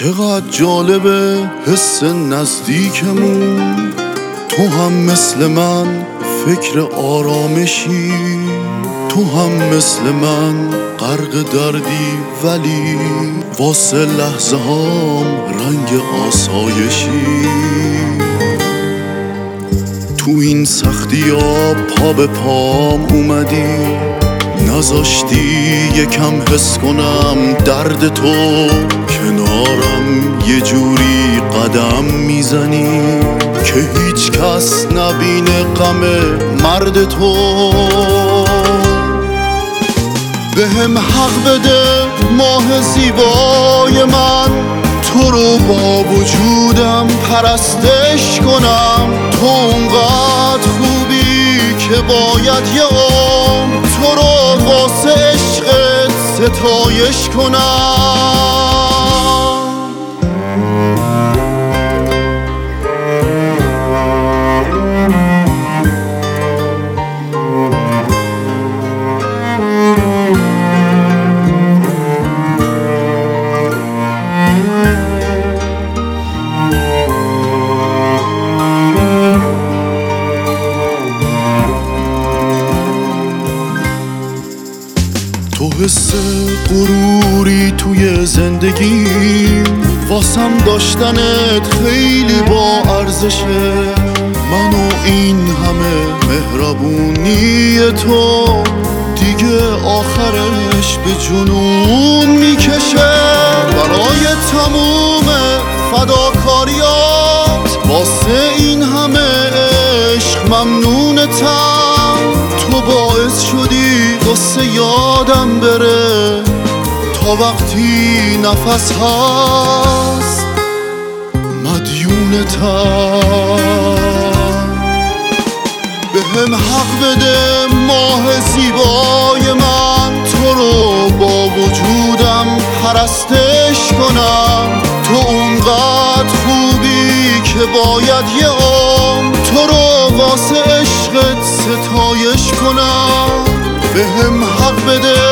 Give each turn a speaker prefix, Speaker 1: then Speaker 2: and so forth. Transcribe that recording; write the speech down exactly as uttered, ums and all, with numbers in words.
Speaker 1: چقدر جالبه حس نزدیکمون، تو هم مثل من فکر آرامشی، تو هم مثل من غرق دردی، ولی واسه لحظه هام رنگ آسایشی. تو این سختی ها پا به پام اومدی، نذاشتی یکم حس کنم درد تو، کنارم یه جوری قدم میزنی که هیچ کس نبینه غم مرد تو. به هم حق بده ماه زیبای من، تو رو با وجودم پرستش کنم. تو اونقدر خوبی که باید یه عمر تو رو واسه عشقت ستایش کنم. تو حس غروری توی زندگی، واسم داشتنت خیلی با ارزشه. من و این همه مهربونی تو دیگه آخرش به جنون میکشه. برای تموم فداکاریات واسه این همه عشق ممنونتم. تو باعث شدی قصه یادم بره تا وقتی نفس هست مدیونتم. به هم حق بده ماه زیبای من، تو رو با وجودم پرستش کنم. تو اونقدر خوبی که باید یه عمر تو رو واسه عشقت ستایش کنم. به هم حق بده